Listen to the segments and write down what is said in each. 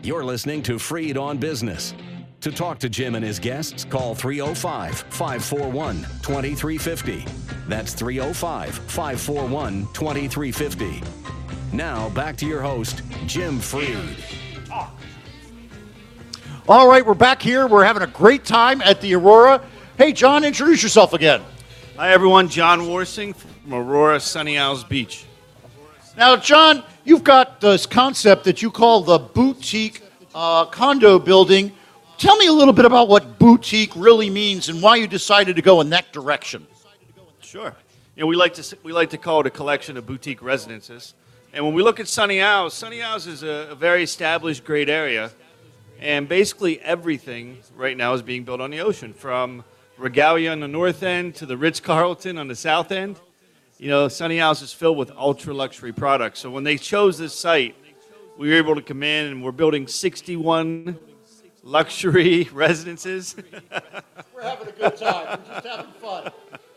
You're listening to Freed on Business. To talk to Jim and his guests, call 305-541-2350. That's 305-541-2350. Now, back to your host, Jim Freed. All right, we're back here. We're having a great time at the Aurora. Hey, John, introduce yourself again. Hi, everyone. John Warsing from Aurora Sunny Isles Beach. Now, John, you've got this concept that you call the boutique condo building. Tell me a little bit about what boutique really means and why you decided to go in that direction. Sure. You know, we like to call it a collection of boutique residences. And when we look at Sunny Isles is a very established, great area. And basically everything right now is being built on the ocean, from Regalia on the north end to the Ritz-Carlton on the south end. You know, Sunny Isles is filled with ultra-luxury products. So when they chose this site, we were able to come in, and we're building 61 luxury residences. We're having a good time. We're just having fun.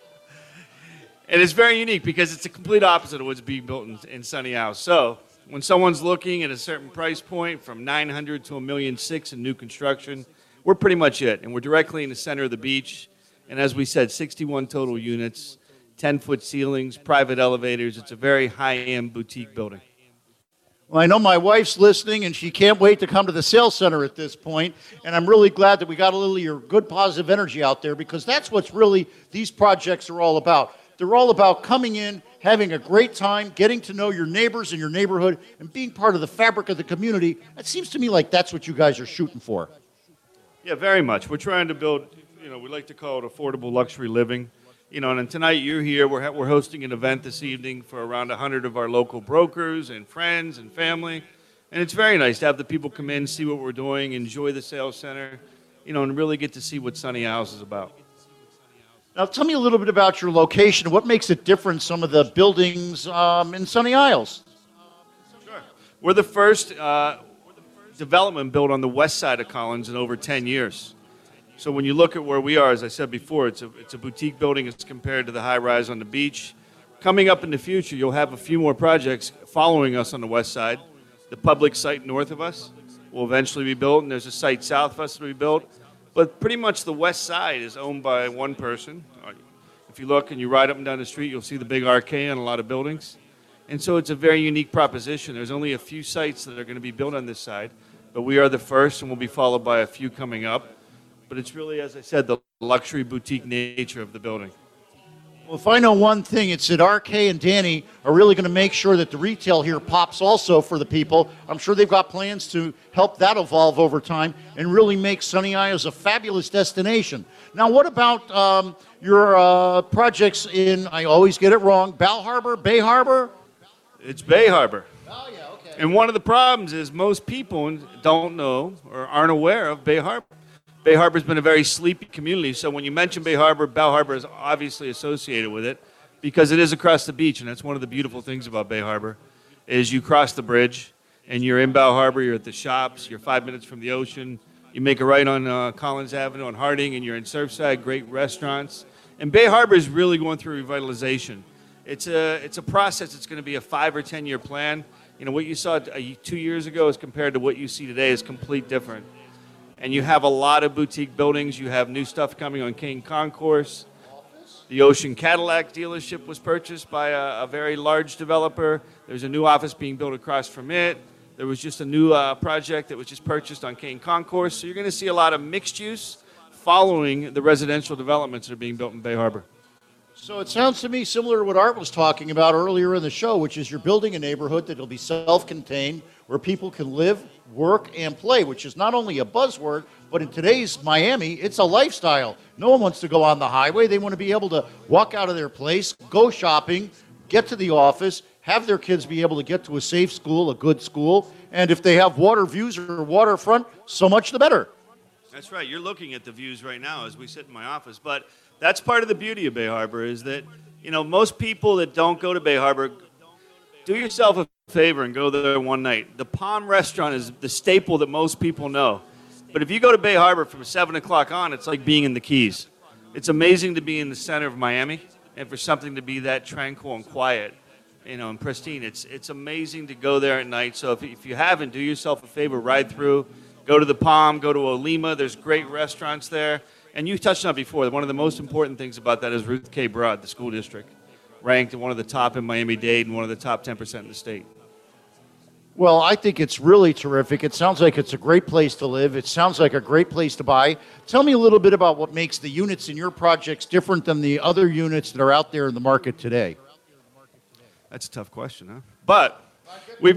And it's very unique because it's the complete opposite of what's being built in Sunny Isles. So when someone's looking at a certain price point from $900,000 to $1.6 million in new construction, we're pretty much it. And we're directly in the center of the beach. And as we said, 61 total units, 10-foot ceilings, private elevators. It's a very high-end boutique building. Well, I know my wife's listening, and she can't wait to come to the sales center at this point. And I'm really glad that we got a little of your good, positive energy out there, because that's what's really these projects are all about. They're all about coming in, having a great time, getting to know your neighbors in your neighborhood, and being part of the fabric of the community. It seems to me like that's what you guys are shooting for. Yeah, very much. We're trying to build, you know, we like to call it affordable luxury living. You know, and tonight you're here. We're hosting an event this evening for around 100 of our local brokers and friends and family. And it's very nice to have the people come in, see what we're doing, enjoy the sales center, you know, and really get to see what Sunny Isles is about. Now, tell me a little bit about your location. What makes it different, some of the buildings in Sunny Isles? Sure. We're the first development built on the west side of Collins in over 10 years. So when you look at where we are, as I said before, it's a boutique building as compared to the high-rise on the beach. Coming up in the future, you'll have a few more projects following us on the west side. The public site north of us will eventually be built, and there's a site south of us that will be built. But pretty much the west side is owned by one person. If you look and you ride up and down the street, you'll see the big arcade on a lot of buildings. And so it's a very unique proposition. There's only a few sites that are going to be built on this side, but we are the first, and we'll be followed by a few coming up. But it's really, as I said, the luxury boutique nature of the building. Well, if I know one thing, it's that RK and Danny are really going to make sure that the retail here pops also for the people. I'm sure they've got plans to help that evolve over time and really make Sunny Isles a fabulous destination. Now, what about your projects in, I always get it wrong, Bal Harbour, Bay Harbor? It's Bay Harbor. Oh, yeah, okay. And one of the problems is most people don't know or aren't aware of Bay Harbor. Bay Harbor's been a very sleepy community, so when you mention Bay Harbor, Bal Harbor is obviously associated with it because it is across the beach, and that's one of the beautiful things about Bay Harbor is you cross the bridge, and you're in Bal Harbor, you're at the shops, you're 5 minutes from the ocean, you make a right on Collins Avenue on Harding, and you're in Surfside, great restaurants. And Bay Harbor is really going through revitalization. It's a process that's going to be a 5 or 10 year plan. You know, what you saw 2 years ago as compared to what you see today is completely different. And you have a lot of boutique buildings. You have new stuff coming on Kane Concourse. The Ocean Cadillac dealership was purchased by a very large developer. There's a new office being built across from it. There was just a new project that was just purchased on Kane Concourse. So you're going to see a lot of mixed use following the residential developments that are being built in Bay Harbor. So it sounds to me similar to what Art was talking about earlier in the show, which is you're building a neighborhood that will be self-contained, where people can live, work, and play, which is not only a buzzword, but in today's Miami, it's a lifestyle. No one wants to go on the highway. They want to be able to walk out of their place, go shopping, get to the office, have their kids be able to get to a safe school, a good school, and if they have water views or waterfront, so much the better. That's right. You're looking at the views right now as we sit in my office, but that's part of the beauty of Bay Harbor is that, you know, most people that don't go to Bay Harbor, do yourself a favor and go there one night. The Palm Restaurant is the staple that most people know. But if you go to Bay Harbor from 7 o'clock on, it's like being in the Keys. It's amazing to be in the center of Miami and for something to be that tranquil and quiet. and pristine. It's amazing to go there at night. So if you haven't, do yourself a favor, ride through, go to the Palm, go to Olima. There's great restaurants there. And you touched on it before. One of the most important things about that is Ruth K. Broad, the school district, ranked one of the top in Miami-Dade and one of the top 10% in the state. Well, I think it's really terrific. It sounds like it's a great place to live. It sounds like a great place to buy. Tell me a little bit about what makes the units in your projects different than the other units that are out there in the market today. That's a tough question, huh? But we've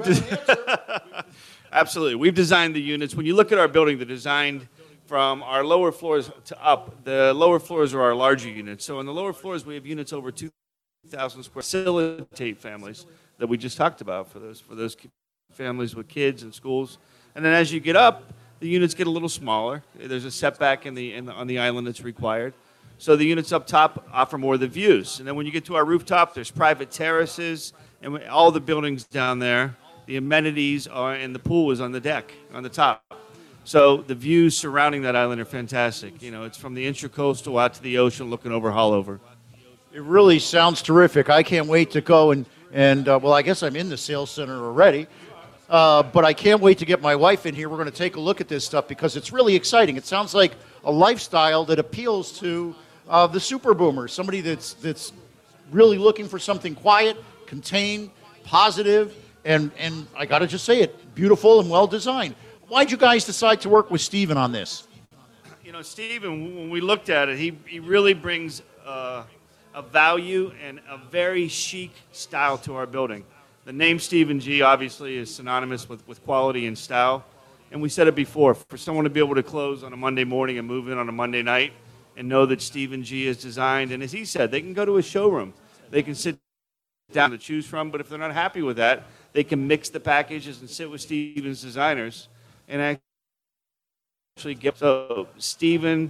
absolutely. We've designed the units. When you look at our building, they're designed from our lower floors to up. The lower floors are our larger units. So in the lower floors, we have units over 2,000 square facilitate families that we just talked about for those families with kids and schools. And then as you get up, the units get a little smaller. There's a setback on the island that's required. So the units up top offer more of the views. And then when you get to our rooftop, there's private terraces and all the buildings down there. The amenities are, and the pool is on the deck, on the top. So the views surrounding that island are fantastic. It's from the intracoastal out to the ocean looking over Hollover. It really sounds terrific. I can't wait to go and well, I guess I'm in the sales center already. But I can't wait to get my wife in here. We're going to take a look at this stuff because it's really exciting. It sounds like a lifestyle that appeals to the super boomer, somebody that's really looking for something quiet, contained, positive, and I got to just say it, beautiful and well designed. Why'd you guys decide to work with Steven on this? Steven, when we looked at it, he really brings a value and a very chic style to our building. The name Stephen G obviously is synonymous with quality and style. And we said it before, for someone to be able to close on a Monday morning and move in on a Monday night and know that Stephen G is designed, and as he said, they can go to a showroom. They can sit down to choose from, but if they're not happy with that, they can mix the packages and sit with Stephen's designers and actually get. So Stephen,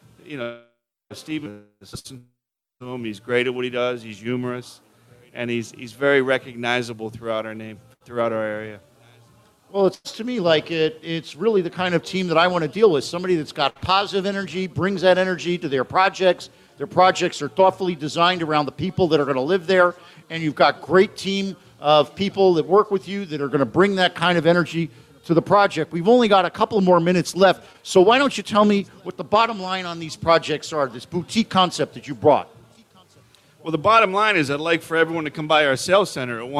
Stephen, he's great at what he does. He's humorous. And he's very recognizable throughout our area. Well, it's to me like it's really the kind of team that I want to deal with. Somebody that's got positive energy, brings that energy to their projects. Their projects are thoughtfully designed around the people that are going to live there. And you've got great team of people that work with you that are going to bring that kind of energy to the project. We've only got a couple more minutes left. So why don't you tell me what the bottom line on these projects are, this boutique concept that you brought? Well, the bottom line is I'd like for everyone to come by our sales center at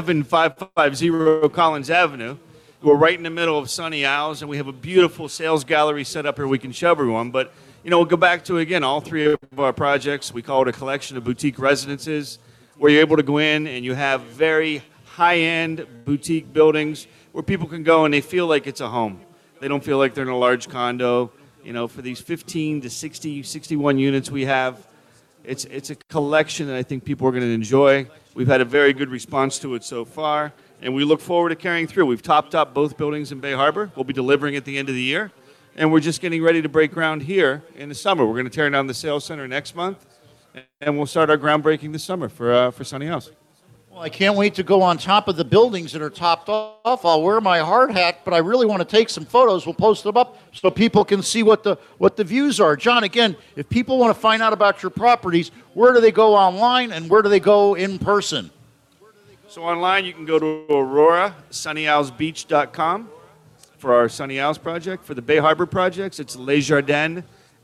17550 Collins Avenue. We're right in the middle of Sunny Isles, and we have a beautiful sales gallery set up here we can show everyone. But, we'll go back to, again, all three of our projects. We call it a collection of boutique residences where you're able to go in and you have very high-end boutique buildings where people can go and they feel like it's a home. They don't feel like they're in a large condo. For these 15 to 60, 61 units we have, It's a collection that I think people are going to enjoy. We've had a very good response to it so far, and we look forward to carrying through. We've topped up both buildings in Bay Harbor. We'll be delivering at the end of the year, and we're just getting ready to break ground here in the summer. We're going to tear down the sales center next month, and we'll start our groundbreaking this summer for Sunny House. Well, I can't wait to go on top of the buildings that are topped off. I'll wear my hard hat, but I really want to take some photos. We'll post them up so people can see what the views are. John, again, if people want to find out about your properties, where do they go online and where do they go in person? So online, you can go to AuroraSunnyIslesBeach.com for our Sunny Isles project. For the Bay Harbor projects, it's LesJardins,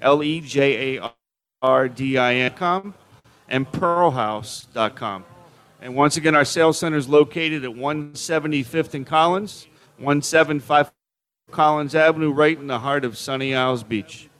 LeJardin.com, and PearlHouse.com. And once again, our sales center is located at 175th and Collins, 175 Collins Avenue, right in the heart of Sunny Isles Beach.